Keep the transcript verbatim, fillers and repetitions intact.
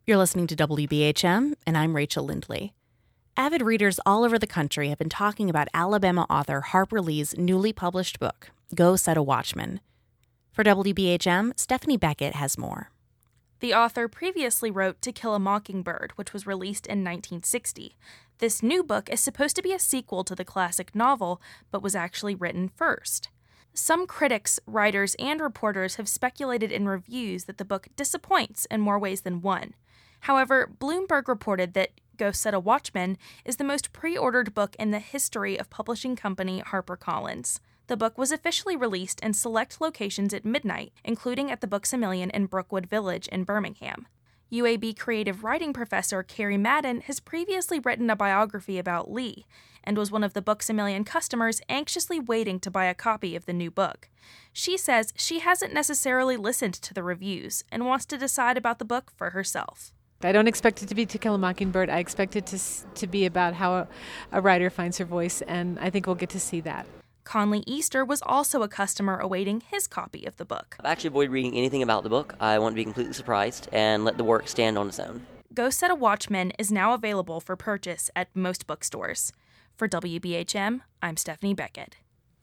You're listening to W B H M, and I'm Rachel Lindley. Avid readers all over the country have been talking about Alabama author Harper Lee's newly published book, Go Set a Watchman. For W B H M, Stephanie Beckett has more. The author previously wrote To Kill a Mockingbird, which was released in nineteen sixty. This new book is supposed to be a sequel to the classic novel, but was actually written first. Some critics, writers, and reporters have speculated in reviews that the book disappoints in more ways than one. However, Bloomberg reported that Go Set a Watchman is the most pre-ordered book in the history of publishing company HarperCollins. The book was officially released in select locations at midnight, including at the Books-A-Million in Brookwood Village in Birmingham. U A B creative writing professor Carrie Madden has previously written a biography about Lee and was one of the Books-A-Million customers anxiously waiting to buy a copy of the new book. She says she hasn't necessarily listened to the reviews and wants to decide about the book for herself. I don't expect it to be To Kill a Mockingbird. I expect it to to be about how a, a writer finds her voice, and I think we'll get to see that. Conley Easter was also a customer awaiting his copy of the book. I've actually avoided reading anything about the book. I want to be completely surprised and let the work stand on its own. Go Set a Watchman is now available for purchase at most bookstores. For W B H M, I'm Stephanie Beckett.